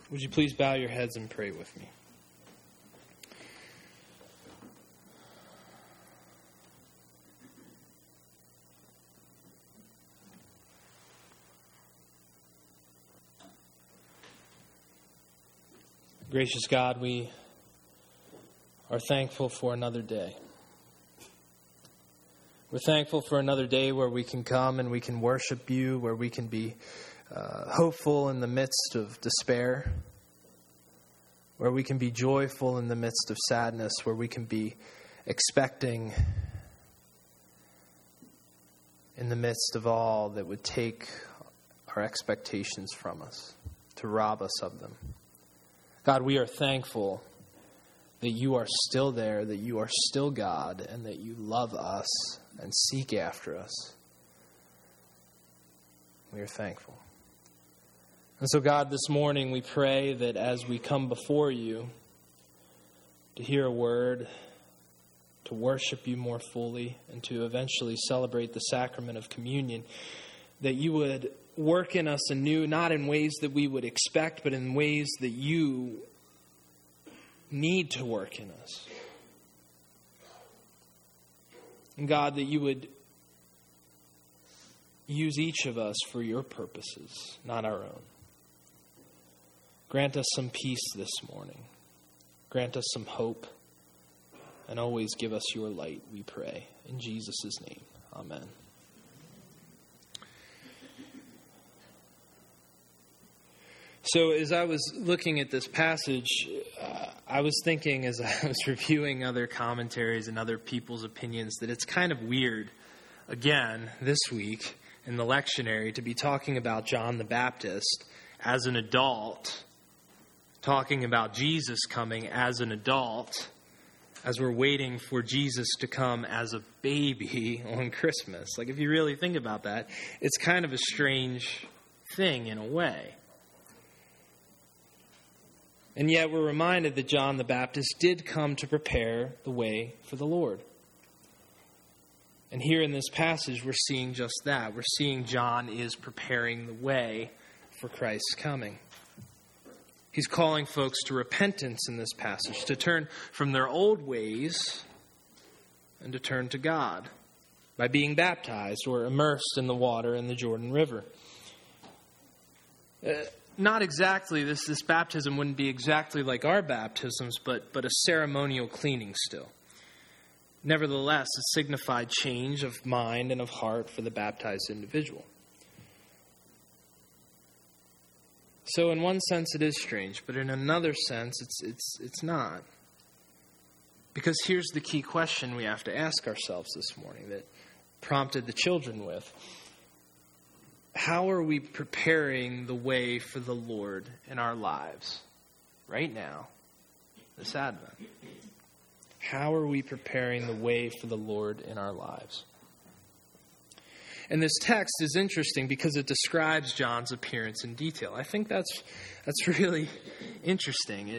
Would you please bow your heads and pray with me? Gracious God, we are thankful for another day. We're thankful for another day where we can come and we can worship you, where we can be hopeful in the midst of despair, where we can be joyful in the midst of sadness, where we can be expecting in the midst of all that would take our expectations from us, to rob us of them. God, we are thankful that you are still there, that you are still God, and that you love us and seek after us. We are thankful. And so, God, this morning we pray that as we come before you to hear a word, to worship you more fully, and to eventually celebrate the sacrament of communion, that you would work in us anew, not in ways that we would expect, but in ways that you need to work in us. And God, that you would use each of us for your purposes, not our own. Grant us some peace this morning. Grant us some hope. And always give us your light, we pray. In Jesus' name, amen. So as I was looking at this passage, I was thinking as I was reviewing other commentaries and other people's opinions that it's kind of weird, again, this week in the lectionary to be talking about John the Baptist as an adult, talking about Jesus coming as an adult, as we're waiting for Jesus to come as a baby on Christmas. Like, if you really think about that, it's kind of a strange thing in a way. And yet we're reminded that John the Baptist did come to prepare the way for the Lord. And here in this passage, we're seeing just that. We're seeing John is preparing the way for Christ's coming. He's calling folks to repentance in this passage, to turn from their old ways and to turn to God by being baptized or immersed in the water in the Jordan River. Not exactly, this baptism wouldn't be exactly like our baptisms, but a ceremonial cleaning still. Nevertheless, it signified change of mind and of heart for the baptized individual. So in one sense it is strange, but in another sense it's not. Because here's the key question we have to ask ourselves this morning that prompted the children with. How are we preparing the way for the Lord in our lives right now, this Advent? How are we preparing the way for the Lord in our lives? And this text is interesting because it describes John's appearance in detail. I think that's really interesting.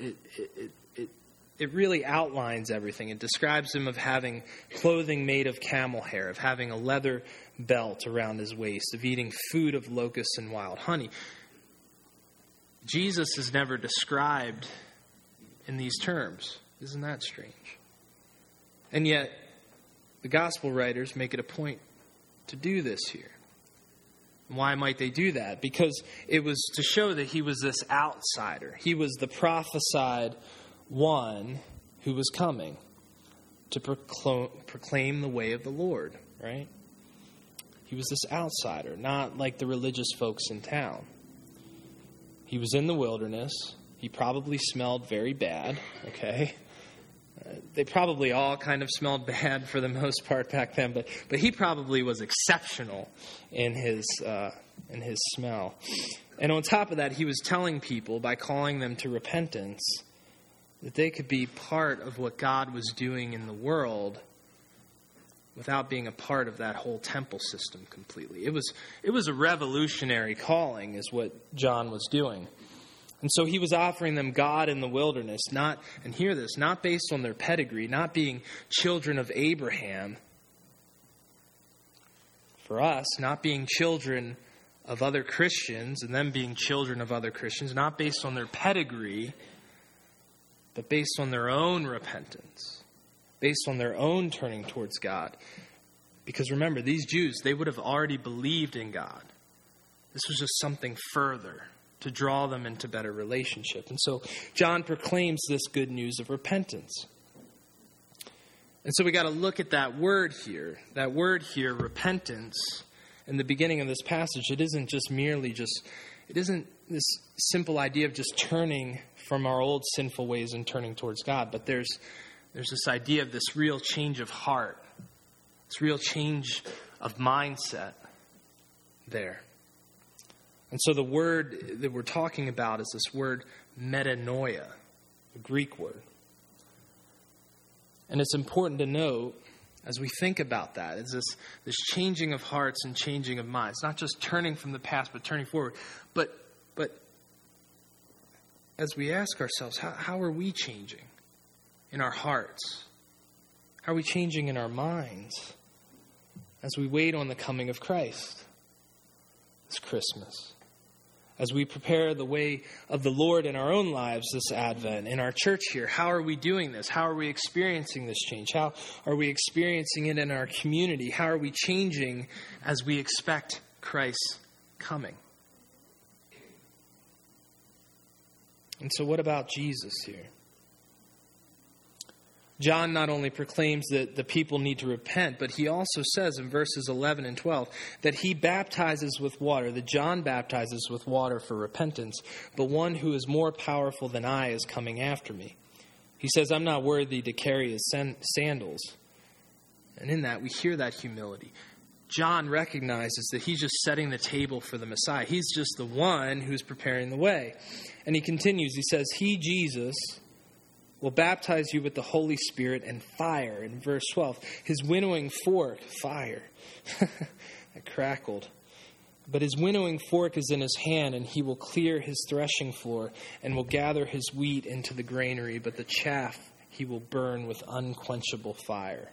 It really outlines everything. It describes him of having clothing made of camel hair, of having a leather belt around his waist, of eating food of locusts and wild honey. Jesus is never described in these terms. Isn't that strange? And yet, the gospel writers make it a point to do this here. Why might they do that? Because it was to show that he was this outsider. He was the prophesied one who was coming to proclaim the way of the Lord, right? He was this outsider, not like the religious folks in town. He was in the wilderness. He probably smelled very bad, okay? They probably all kind of smelled bad for the most part back then, but he probably was exceptional in his smell. And on top of that, he was telling people by calling them to repentance that they could be part of what God was doing in the world without being a part of that whole temple system completely. It was a revolutionary calling is what John was doing. And so he was offering them God in the wilderness, not, and hear this, not based on their pedigree, not being children of Abraham. For us, not being children of other Christians and them being children of other Christians, not based on their pedigree, but based on their own repentance, based on their own turning towards God. Because remember, these Jews, they would have already believed in God. This was just something further to draw them into better relationship. And so John proclaims this good news of repentance. And so we got to look at that word here. That word here, repentance, in the beginning of this passage, it isn't this simple idea of just turning from our old sinful ways and turning towards God. But there's this idea of this real change of heart, this real change of mindset there. And so the word that we're talking about is this word metanoia, the Greek word. And it's important to note, as we think about that, is this changing of hearts and changing of minds. Not just turning from the past, but turning forward. But as we ask ourselves, how are we changing in our hearts? How are we changing in our minds as we wait on the coming of Christ this Christmas? As we prepare the way of the Lord in our own lives this Advent, in our church here, how are we doing this? How are we experiencing this change? How are we experiencing it in our community? How are we changing as we expect Christ's coming? And so what about Jesus here? John not only proclaims that the people need to repent, but he also says in verses 11 and 12 that he baptizes with water, that John baptizes with water for repentance, but one who is more powerful than I is coming after me. He says, I'm not worthy to carry his sandals. And in that, we hear that humility. John recognizes that he's just setting the table for the Messiah. He's just the one who's preparing the way. And he continues, he says, he, Jesus, will baptize you with the Holy Spirit and fire. In verse 12, his winnowing fork, fire. It crackled. But his winnowing fork is in his hand, and he will clear his threshing floor and will gather his wheat into the granary, but the chaff he will burn with unquenchable fire.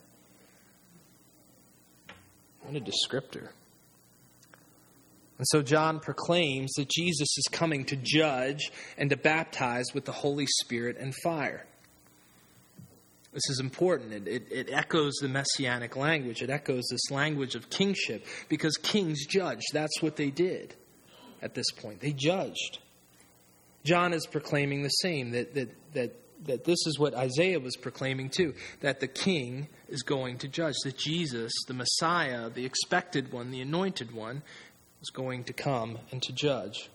What a descriptor. And so John proclaims that Jesus is coming to judge and to baptize with the Holy Spirit and fire. This is important. It echoes the messianic language. It echoes this language of kingship, because kings judge. That's what they did at this point. They judged. John is proclaiming the same, that this is what Isaiah was proclaiming too, that the king is going to judge, that Jesus, the Messiah, the expected one, the anointed one, is going to come and to judge.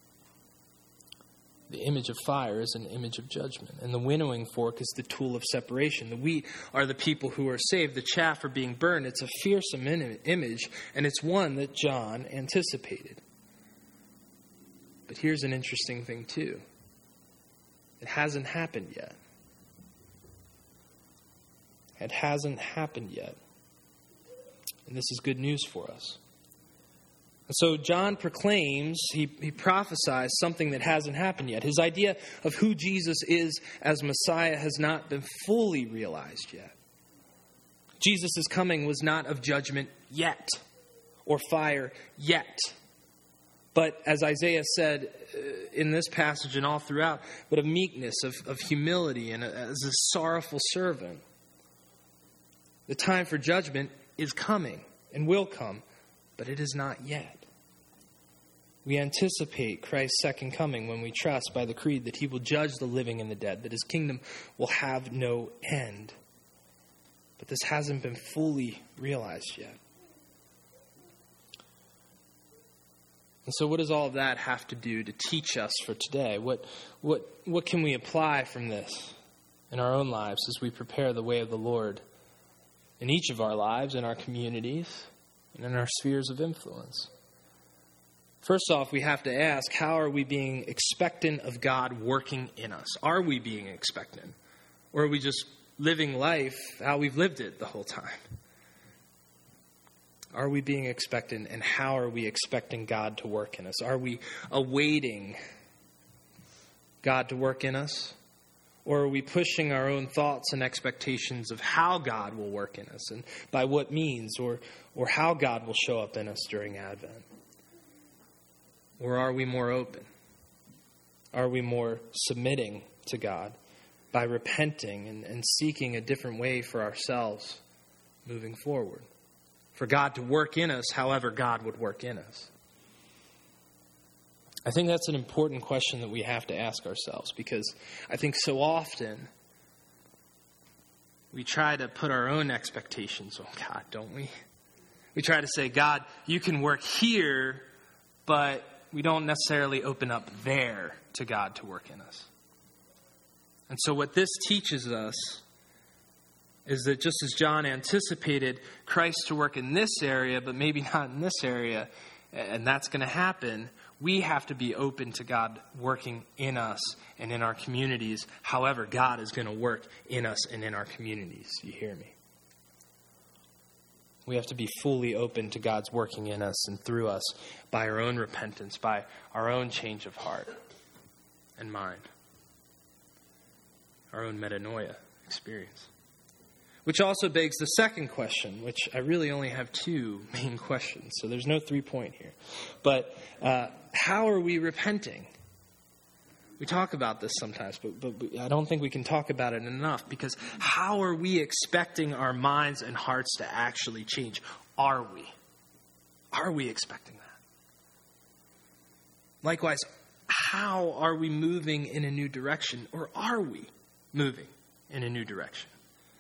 The image of fire is an image of judgment. And the winnowing fork is the tool of separation. The wheat are the people who are saved. The chaff are being burned. It's a fearsome image, and it's one that John anticipated. But here's an interesting thing too. It hasn't happened yet. It hasn't happened yet. And this is good news for us. So John proclaims, he prophesies something that hasn't happened yet. His idea of who Jesus is as Messiah has not been fully realized yet. Jesus' coming was not of judgment yet, or fire yet. But as Isaiah said in this passage and all throughout, but of meekness, of humility, and as a sorrowful servant. The time for judgment is coming and will come, but it is not yet. We anticipate Christ's second coming when we trust by the creed that he will judge the living and the dead, that his kingdom will have no end. But this hasn't been fully realized yet. And so what does all of that have to do to teach us for today? What can we apply from this in our own lives as we prepare the way of the Lord in each of our lives, in our communities, and in our spheres of influence? First off, we have to ask, how are we being expectant of God working in us? Are we being expectant? Or are we just living life how we've lived it the whole time? Are we being expectant, and how are we expecting God to work in us? Are we awaiting God to work in us? Or are we pushing our own thoughts and expectations of how God will work in us and by what means, or how God will show up in us during Advent? Or are we more open? Are we more submitting to God by repenting and seeking a different way for ourselves moving forward? For God to work in us however God would work in us. I think that's an important question that we have to ask ourselves, because I think so often we try to put our own expectations on God, don't we? We try to say, God, you can work here, but we don't necessarily open up there to God to work in us. And so what this teaches us is that just as John anticipated Christ to work in this area, but maybe not in this area, and that's going to happen, we have to be open to God working in us and in our communities, however God is going to work in us and in our communities. You hear me? We have to be fully open to God's working in us and through us by our own repentance, by our own change of heart and mind, our own metanoia experience. Which also begs the second question, which I really only have two main questions, so there's no 3-point here. But how are we repenting? We talk about this sometimes, but I don't think we can talk about it enough, because how are we expecting our minds and hearts to actually change? Are we? Are we expecting that? Likewise, how are we moving in a new direction, or are we moving in a new direction?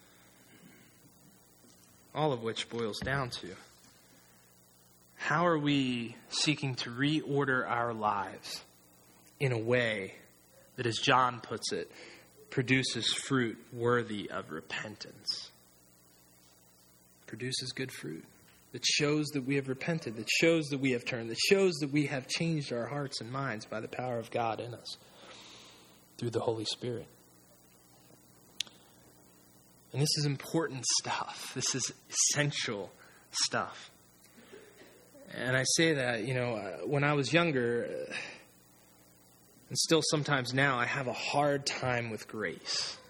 All of which boils down to, how are we seeking to reorder our lives in a way that, as John puts it, produces fruit worthy of repentance? Produces good fruit that shows that we have repented, that shows that we have turned, that shows that we have changed our hearts and minds by the power of God in us through the Holy Spirit. And this is important stuff. This is essential stuff. And I say that, when I was younger, and still sometimes now, I have a hard time with grace.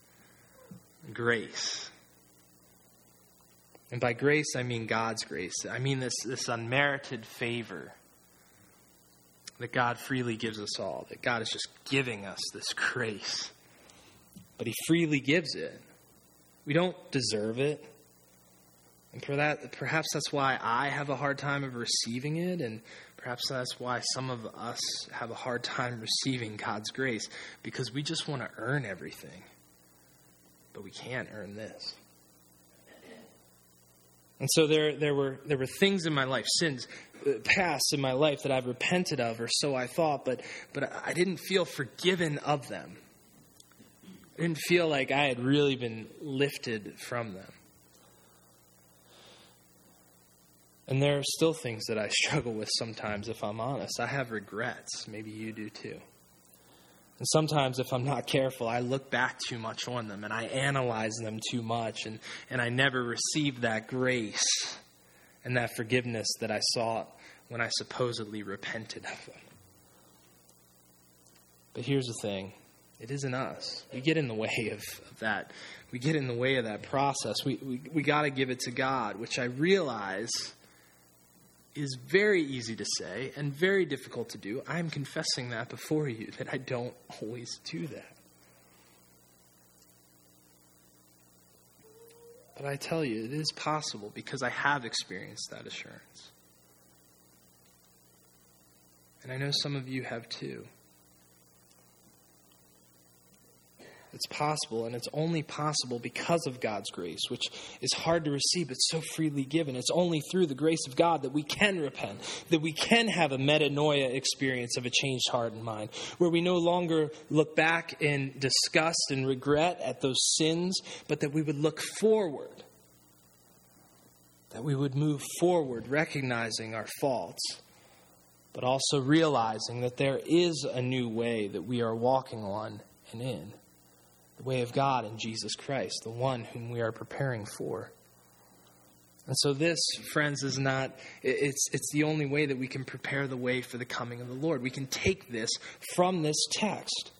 Grace. And by grace, I mean God's grace. I mean this unmerited favor that God freely gives us all, that God is just giving us this grace. But He freely gives it. We don't deserve it. And perhaps that's why I have a hard time of receiving it, and perhaps that's why some of us have a hard time receiving God's grace, because we just want to earn everything. But we can't earn this. And so there were things in my life, sins past in my life that I've repented of, or so I thought, but I didn't feel forgiven of them. I didn't feel like I had really been lifted from them. And there are still things that I struggle with sometimes, if I'm honest. I have regrets. Maybe you do too. And sometimes, if I'm not careful, I look back too much on them and I analyze them too much, and I never receive that grace and that forgiveness that I sought when I supposedly repented of them. But here's the thing. It isn't us. We get in the way of that. We get in the way of that process. We got to give it to God, which I realize is very easy to say and very difficult to do. I'm confessing that before you, that I don't always do that. But I tell you, it is possible, because I have experienced that assurance. And I know some of you have too. It's possible, and it's only possible because of God's grace, which is hard to receive, but so freely given. It's only through the grace of God that we can repent, that we can have a metanoia experience of a changed heart and mind, where we no longer look back in disgust and regret at those sins, but that we would look forward, that we would move forward, recognizing our faults, but also realizing that there is a new way that we are walking on and in. The way of God in Jesus Christ, the one whom we are preparing for. And so this, friends, is not, it's the only way that we can prepare the way for the coming of the Lord. We can take this from this text.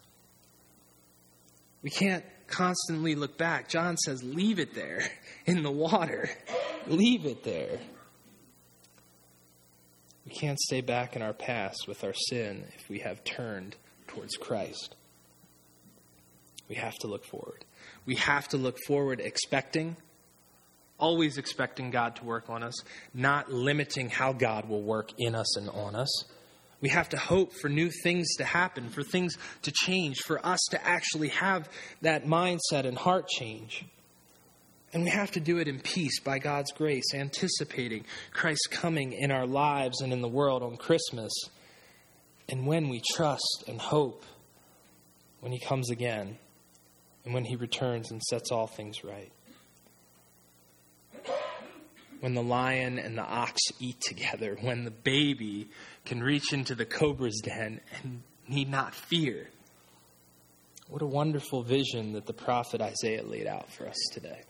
We can't constantly look back. John says, leave it there in the water. Leave it there. We can't stay back in our past with our sin if we have turned towards Christ. We have to look forward. We have to look forward expecting, always expecting God to work on us, not limiting how God will work in us and on us. We have to hope for new things to happen, for things to change, for us to actually have that mindset and heart change. And we have to do it in peace by God's grace, anticipating Christ's coming in our lives and in the world on Christmas. And when we trust and hope when he comes again and when he returns and sets all things right. When the lion and the ox eat together, when the baby can reach into the cobra's den and need not fear. What a wonderful vision that the prophet Isaiah laid out for us today.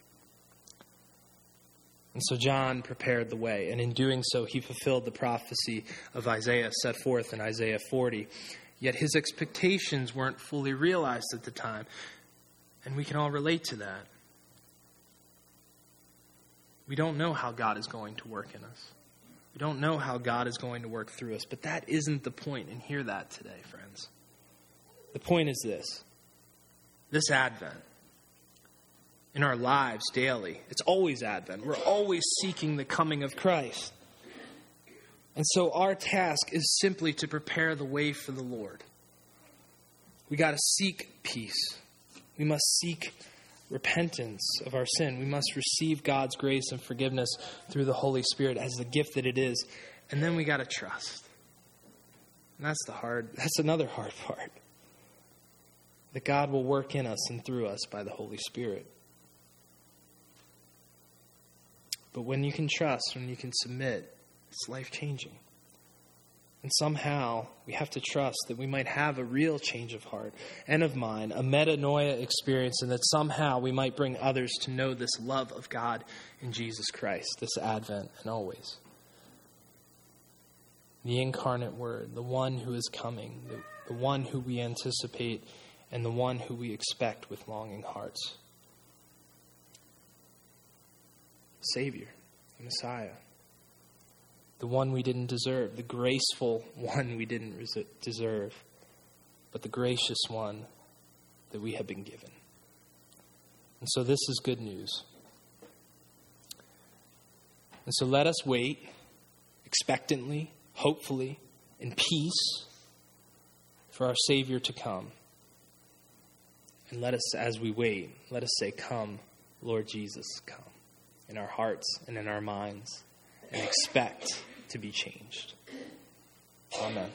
And so John prepared the way, and in doing so, he fulfilled the prophecy of Isaiah set forth in Isaiah 40. Yet his expectations weren't fully realized at the time, and we can all relate to that. We don't know how God is going to work in us. We don't know how God is going to work through us, but that isn't the point, and hear that today, friends. The point is this Advent, in our lives daily, it's always Advent. We're always seeking the coming of Christ. And so our task is simply to prepare the way for the Lord. We got to seek peace. We must seek repentance of our sin. We must receive God's grace and forgiveness through the Holy Spirit as the gift that it is. And then we got to trust. And that's another hard part. That God will work in us and through us by the Holy Spirit. But when you can trust, when you can submit, it's life-changing. And somehow we have to trust that we might have a real change of heart and of mind, a metanoia experience, and that somehow we might bring others to know this love of God in Jesus Christ, this Advent and always. The incarnate Word, the one who is coming, the one who we anticipate, and the one who we expect with longing hearts. Savior, the Messiah. The one we didn't deserve, the graceful one we didn't deserve, but the gracious one that we have been given. And so this is good news. And so let us wait expectantly, hopefully, in peace for our Savior to come. And let us, as we wait, let us say, "Come, Lord Jesus, come," in our hearts and in our minds, and expect to be changed. Amen.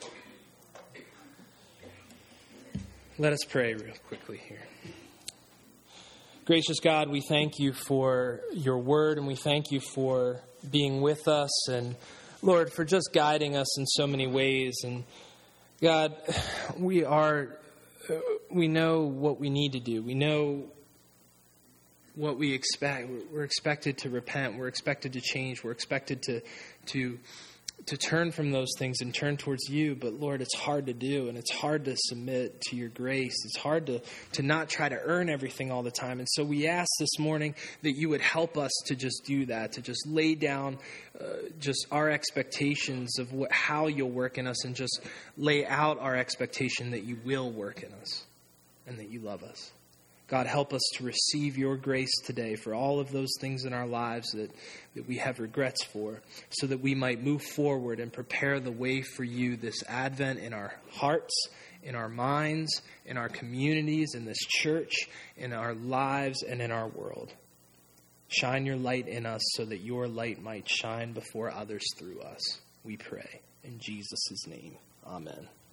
Let us pray real quickly here. Gracious God, we thank you for your word, and we thank you for being with us, and Lord, for just guiding us in so many ways. And God, we know what we need to do. We know what we expect. We're expected to repent. We're expected to change. We're expected to turn from those things and turn towards you. But Lord, it's hard to do, and it's hard to submit to your grace. It's hard to not try to earn everything all the time. And so we ask this morning that you would help us to just do that, to just lay down just our expectations of how you'll work in us, and just lay out our expectation that you will work in us and that you love us. God, help us to receive your grace today for all of those things in our lives that we have regrets for, so that we might move forward and prepare the way for you this Advent in our hearts, in our minds, in our communities, in this church, in our lives, and in our world. Shine your light in us so that your light might shine before others through us. We pray in Jesus' name. Amen.